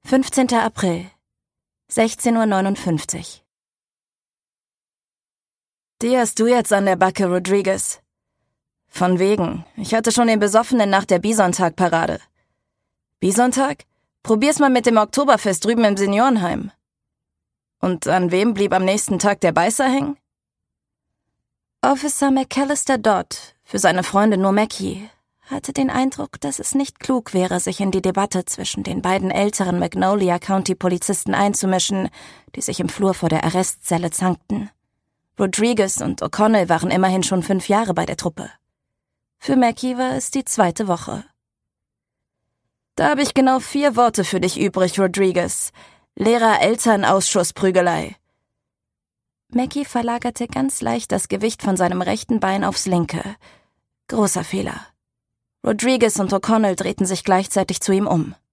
15. April, 16:59 Uhr. Die hast du jetzt an der Backe, Rodriguez. Von wegen. Ich hatte schon den Besoffenen nach der Bisontag-Parade. Bisontag? Probier's mal mit dem Oktoberfest drüben im Seniorenheim. Und an wem blieb am nächsten Tag der Beißer hängen? Officer McAllister Dodd, für seine Freunde nur Mackie, hatte den Eindruck, dass es nicht klug wäre, sich in die Debatte zwischen den beiden älteren Magnolia County-Polizisten einzumischen, die sich im Flur vor der Arrestzelle zankten. Rodriguez und O'Connell waren immerhin schon 5 Jahre bei der Truppe. Für Mackie war es die 2. Woche. Da habe ich genau 4 Worte für dich übrig, Rodriguez. Lehrer-Eltern-Ausschussprügelei. Mackie verlagerte ganz leicht das Gewicht von seinem rechten Bein aufs linke. Großer Fehler. Rodriguez und O'Connell drehten sich gleichzeitig zu ihm um.